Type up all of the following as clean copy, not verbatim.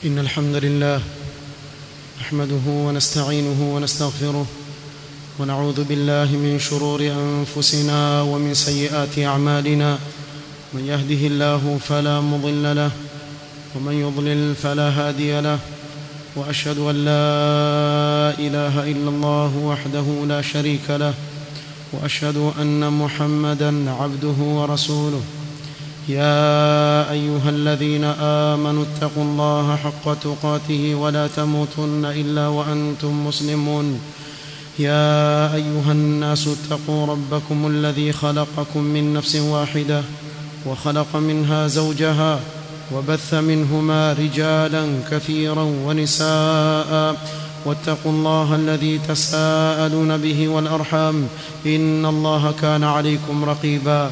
إن الحمد لله نحمده ونستعينه ونستغفره ونعوذ بالله من شرور أنفسنا ومن سيئات أعمالنا. من يهده الله فلا مضل له ومن يضلل فلا هادي له، وأشهد أن لا إله إلا الله وحده لا شريك له، وأشهد أن محمدًا عبده ورسوله. يا أيها الذين آمنوا اتقوا الله حق تقاته ولا تموتن إلا وأنتم مسلمون. يا أيها الناس اتقوا ربكم الذي خلقكم من نفس واحدة وخلق منها زوجها وبث منهما رجالا كثيرا ونساء، واتقوا الله الذي تساءلون به والأرحام إن الله كان عليكم رقيبا.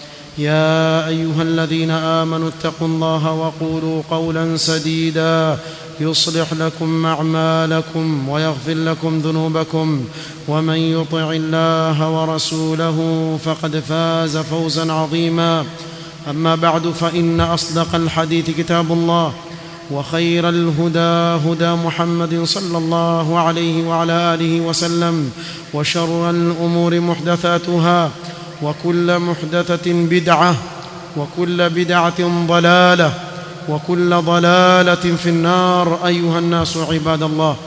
يا أيها الذين آمنوا اتقوا الله وقولوا قولا سديدا يصلح لكم أعمالكم ويغفر لكم ذنوبكم، ومن يطع الله ورسوله فقد فاز فوزا عظيما. أما بعد، فإن أصدق الحديث كتاب الله، وخير الهدى هدى محمد صلى الله عليه وعلى آله وسلم، وشر الأمور محدثاتها، وكل محدثة بدعة، وكل بدعة ضلالة، وكل ضلالة في النار. أيها الناس عباد الله،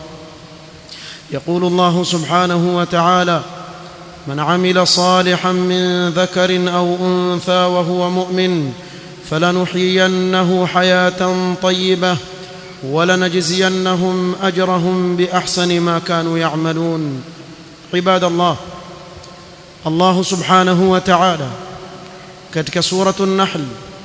يقول الله سبحانه وتعالى: من عمل صالحا من ذكر أو أنثى وهو مؤمن فلنحيينه حياة طيبة ولنجزينهم أجرهم بأحسن ما كانوا يعملون. عباد الله، Allah subhanahu wa ta'ala katika suratu an-Nahl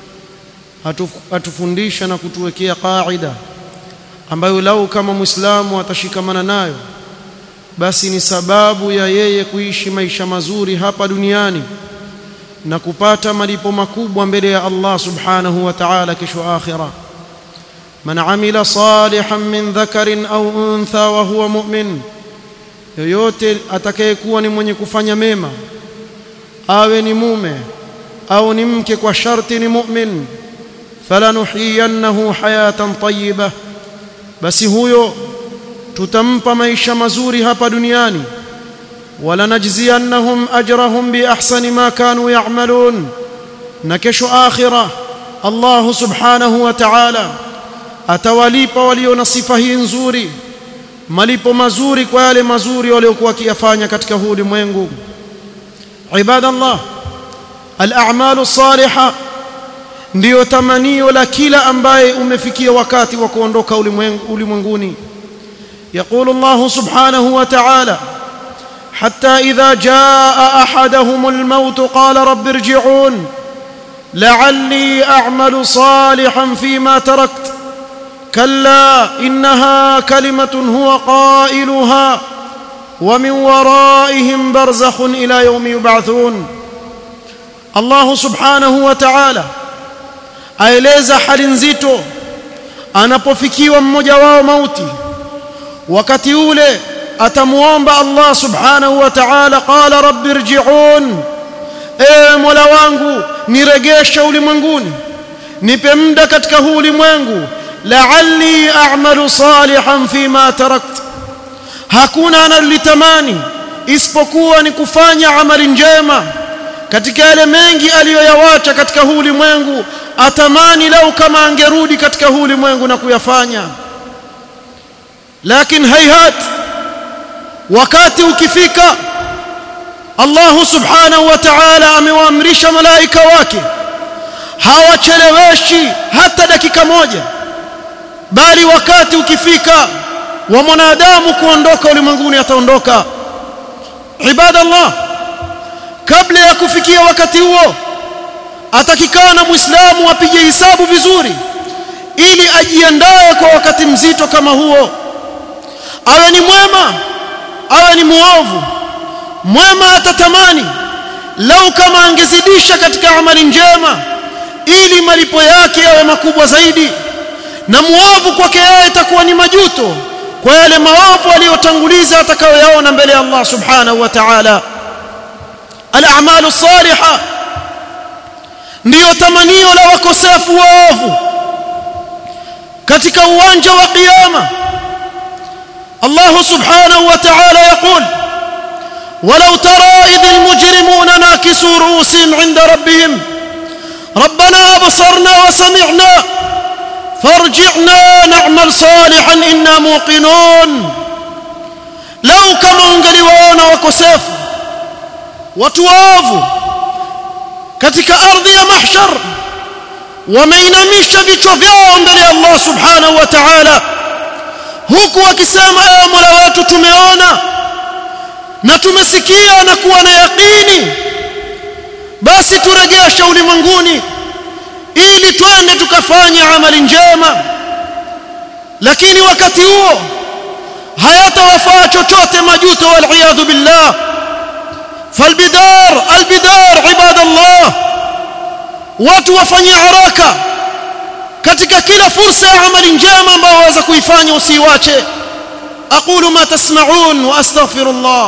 atufundisha na kutuwekea qaida ambayo lau kama Muislamu atashikamana nayo, basi ni sababu ya yeye kuishi maisha mazuri hapa duniani na kupata malipo makubwa mbele ya Allah subhanahu wa ta'ala kesho akhira. Man amila salihan min dhakarin au untha wa huwa mu'min, yoyote atakayekuwa ni mwenye kufanya mema, awe ni mume au ni mke, kwa sharti ni mu'min, falanuhiyannahu hayatan tayyibah, basi huyo tutampa maisha mazuri hapa duniani, walanajziyannahum ajrahum bi ahsani ma kanu ya'malun, na kesho akhira Allah subhanahu wa ta'ala atawalipa walio na sifa hii nzuri malipo mazuri kwa yale mazuri waliokuwa wakiyafanya katika huu ulimwengu. Ibadallah, al-a'malu salihah ndiyo tamanio la kila ambaye umefikia wakati wa kuondoka ulimwenguni. Yaqulu Allah subhanahu wa ta'ala: hatta idha jaa ahaduhum al-maut qala rabbi irji'un la'alli a'malu salihan fima taraktu كلا إنها كلمة هو قائلها ومن ورائهم برزخ إلى يوم يبعثون. الله سبحانه وتعالى aeleza hali nzito anapofikiwa mmoja wao mauti. Wakati ule atamuomba Allah subhanahu wa ta'ala, qala rabbi irji'un, ewe Mola wangu niregeshe ulimwenguni, nipe muda katika huu ulimwengu, la'alli a'malu salihan fima taraktu. Hakuna analitamani isipokuwa ni kufanya amali njema katika yale mengi aliyoyawacha katika huu ulimwengu. Atamani lau kama angerudi katika huu ulimwengu na kuyafanya, lakini hayhat, wakati ukifika Allah subhanahu wa ta'ala amewaamrisha malaika wake hawacheleweshi hata dakika moja, bali wakati ukifika wa mwanadamu kuondoka ulimwenguni ataondoka. Ibadallah, kabla ya kufikia wakati huo atakikana Muislamu apige hisabu vizuri ili ajiandae kwa wakati mzito kama huo. Awe ni mwema, awe ni muovu. Mwema atatamani lau kama angezidisha katika amali njema ili malipo yake yawe makubwa zaidi, na muovu kwake yeye itakuwa ni majuto kwa yale maovu aliyotanguliza atakayoyaona mbele ya Allah subhanahu wa ta'ala. Al-a'malu salihah ndiyo tamanio la wakosefu waovu. katika uwanja wa kiyama. Allah subhanahu wa ta'ala yaqul walau tara idhil mujrimuna nakisu ru'usihim 'inda rabbihim rabbana absarna wa sami'na farji'na na'mal salihan inna muqinun. Lau kama ungeliwaona wakosefu watu waovu katika ardhi ya mahshar wameinamisha vichwa vyao mbele ya Allah subhanahu wa ta'ala, huku wakisema ewe Mola wetu, tumeona na tumesikia na kuwa na yaqini, basi turejeshe ulimwenguni ili twende tukafanye amali njema. Lakini wakati huo hayatawafaa chochote majuto, wal iyadhu billah. فالبدار عباد الله, watu wafanye haraka katika kila fursa ya amali njema ambayo waweza kuifanya, usiiache. aqulu ma tasma'un wa astaghfirullah.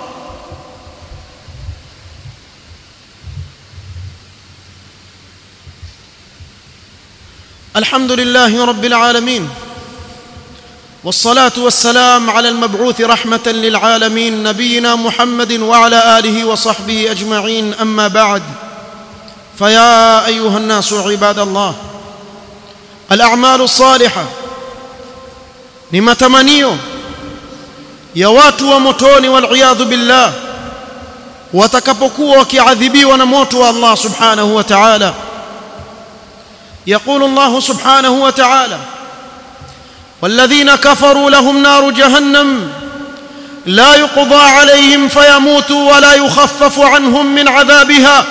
alhamdulillahi rabbil alamin والصلاة والسلام على المبعوث رحمة للعالمين نبينا محمد وعلى آله وصحبه أجمعين. أما بعد، فيا أيها الناس عباد الله، الأعمال الصالحة ni matamanio ya watu wa motoni, wal'iyadhu billah, watakapokuwa wakiadhibiwa na moto wa Allah subhanahu wa ta'ala. يقول الله سبحانه وتعالى والذين كفروا لهم نار جهنم لا يقضى عليهم فيموتوا ولا يخفف عنهم من عذابها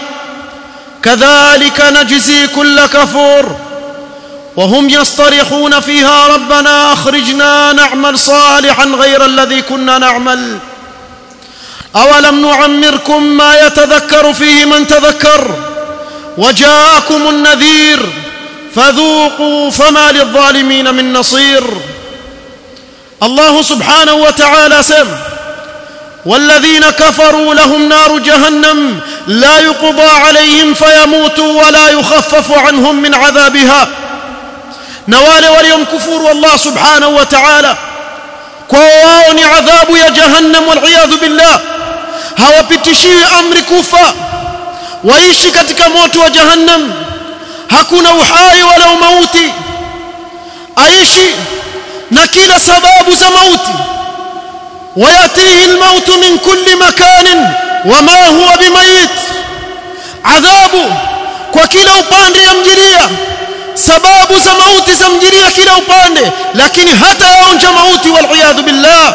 كذلك نجزي كل كفور وهم يصطرخون فيها ربنا أخرجنا نعمل صالحا غير الذي كنا نعمل أولم نعمركم ما يتذكر فيه من تذكر وجاءكم النذير فذوقوا فما للظالمين من نصير. الله سبحانه وتعالى سمع والذين كفروا لهم نار جهنم لا يقضى عليهم فيموتوا ولا يخفف عنهم من عذابها. نوال وليوم كفور الله سبحانه وتعالى كواني عذاب يا جهنم والعياذ بالله. hawapitishiwi amri kufa, waishi katika moto wa jahannam, hakuna uhai wala mauti, aishi na kila sababu za mauti. wayatihi almautu min kulli makanin wama huwa bimayit, adhabu kwa kila upande yamjiria, sababu za mauti zamjiria kila upande, lakini hata yaonja mauti, wal'iyadhu billah.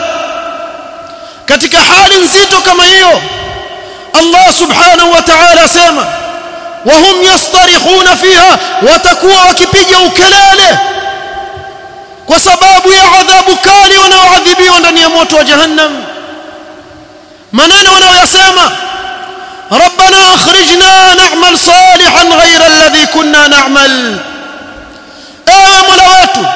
katika hali nzito kama hiyo Allah subhanahu wa ta'ala sema wahum yastarikhuna fiha, watakuwa wakipiga ukelele kwa sababu ya adhabu kali wanaoadhibiwa ndani ya moto wa jahannam. maneno wanayosema rabbana akhrijna na'mal salihan ghayra alladhi kunna na'mal, ewe Mola wetu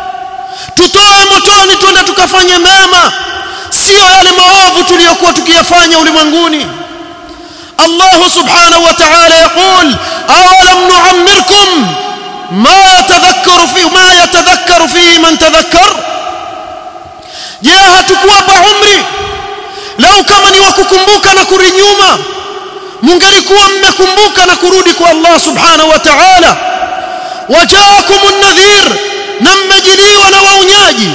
tutoe motoni twende tukafanye mema, sio yale maovu tuliyokuwa tukiyafanya ulimwenguni. الله سبحانه وتعالى يقول أولم نعمركم ما يتذكر فيه من تذكر. je, hatukuwapa umri? Lau kama ni wakukumbuka na kurudi nyuma, mungelikuwa mmekumbuka na kurudi kwa Allah subhanahu wa ta'ala. wajaakumun nadhir, na mmejiliwa na waonyaji.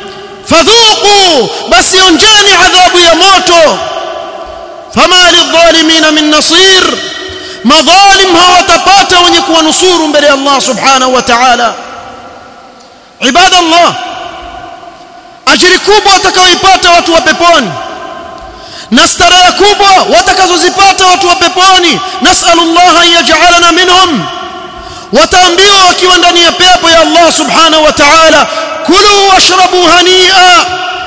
fadhuqu, basi onjeni adhabu ya moto. فما للظالمين من نصير، مظالم hawatapata wenye kuwanusuru mbele ya Allah subhanahu wa ta'ala. ibadallah, ajiri kubwa watakaoipata watu wa peponi na starehe kubwa watakazozipata watu wa peponi, nasallallahu an yaj'alana minhum. wataambiwa wakiwa ndani ya pepo ya Allah subhanahu wa ta'ala, kulu washrabu hani'a,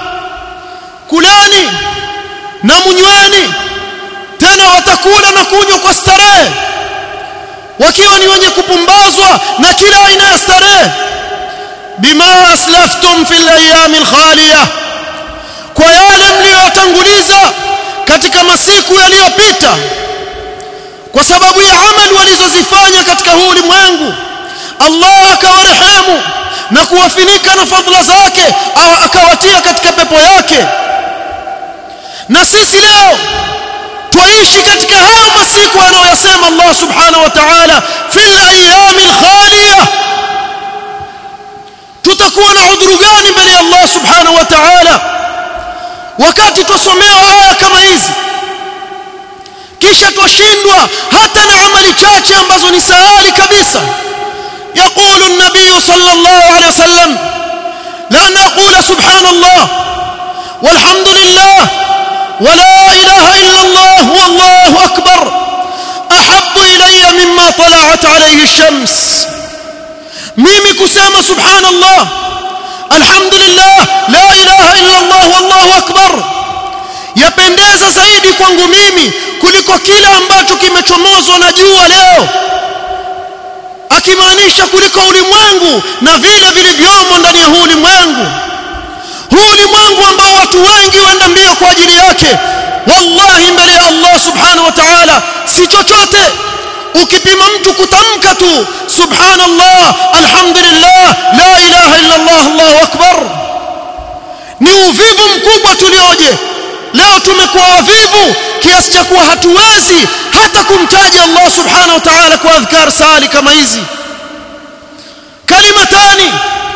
kuleni na munyweni. tena watakula na kunywa kwa starehe, wakiwa ni wenye kupumbazwa na kila aina ya starehe. bima aslaftum fil ayyam al khaliya, kwa yale mliyotanguliza katika masiku yaliyopita, kwa sababu ya amali walizozifanya katika huu ulimwengu. Allah akawarehemu na kuwafinika na fadhila zake, akawatia katika pepo yake. Na sisi leo tuishi katika hayo masiku anayosema Allah subhanahu wa ta'ala, fil ayyamil khaliya. Tutakuwa na udhuru gani mbele ya Allah subhanahu wa ta'ala wakati tusomewa aya kama hizi, kisha tushindwa hata na amali chache ambazo ni sahali kabisa? يقول النبي صلى الله عليه وسلم: لأن أقول سبحان الله والحمد لله ولا إله إلا الله والله أكبر أحب إلي مما طلعت عليه الشمس. ميمي كسامة سبحان الله الحمد لله لا إله إلا الله والله أكبر yapendeza zaidi kwangu mimi kuliko kile ambacho kimechomozwa na jua leo, akimaanisha kuliko ulimwengu na vile vilivyomo ndani ya huu ulimwengu. Huu ulimwengu ambao watu wengi waenda mbio kwa ajili yake, wallahi mbele ya Allah subhanahu wa ta'ala si chochote. Ukipima mtu kutamka tu subhanallah, alhamdulillah, la ilaha illa Allah, Allahu akbar, ni uvivu mkubwa tulioje. Leo tumekuwa wavivu kiasi cha kuwa hatuwezi hata kumtaja Allah subhanahu wa ta'ala kwa adhkar sali kama hizi. Kalimatani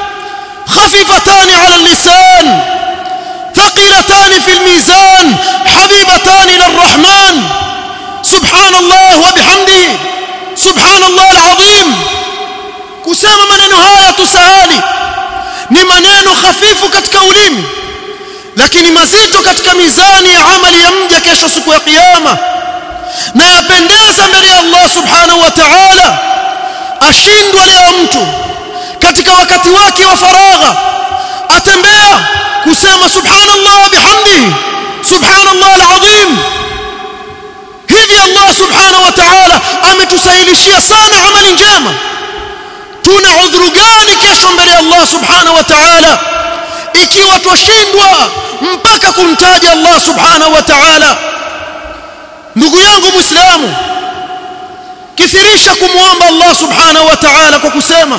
خفيفتان على اللسان ثقيلتان في الميزان حبيبتان للرحمن سبحان الله وبحمده سبحان الله العظيم. kusema maneno haya tusahali, ni maneno hafifu katika ulimi, lakini mazito katika mizani ya amali ya mja kesho siku ya kiyama, na yapendeza mbele ya Allah subhanahu wa ta'ala. Ashindwa leo mtu katika wakati wake wa faragha atembea kusema subhanallah bihamdihi subhanallah alazim. Hivi Allah subhanahu wa ta'ala ametusahilishia sana amali njema. Tuna udhuru gani kesho mbele ya Allah subhanahu wa ta'ala ikiwa twashindwa mpaka kumtaja Allah subhanahu wa ta'ala? Ndugu yangu Muislamu, kithirisha kumuomba Allah subhanahu wa ta'ala kwa kusema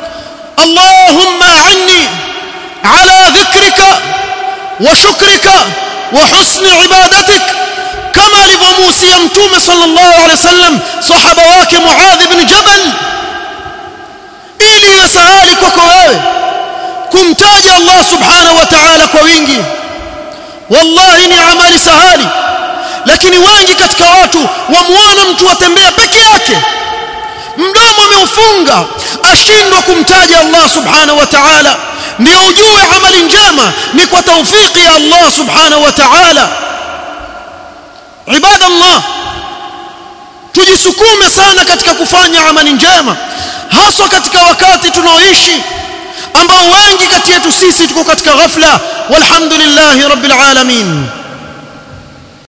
اللهم أعني على ذكرك وشكرك وحسن عبادتك، كما لبموسى متوم صلى الله عليه وسلم صحابة wake معاذ بن جبل. ili sahali kwako wewe kumtaja Allah subhanahu wa ta'ala kwa wingi. Wallahi ni amali sahali, lakini wengi katika watu wamuona mtu atembea peke yake, mdomo ameufunga, ashindwa kumtaja Allah subhanahu wa ta'ala. Ndio ujue amali njema ni kwa tawfiki ya Allah subhanahu wa ta'ala. Ibadallah, tujisukume sana katika kufanya amali njema, haswa katika wakati tunaoishi ambao wengi kati yetu sisi tuko katika ghafla. Walhamdulillahi rabbil alamin.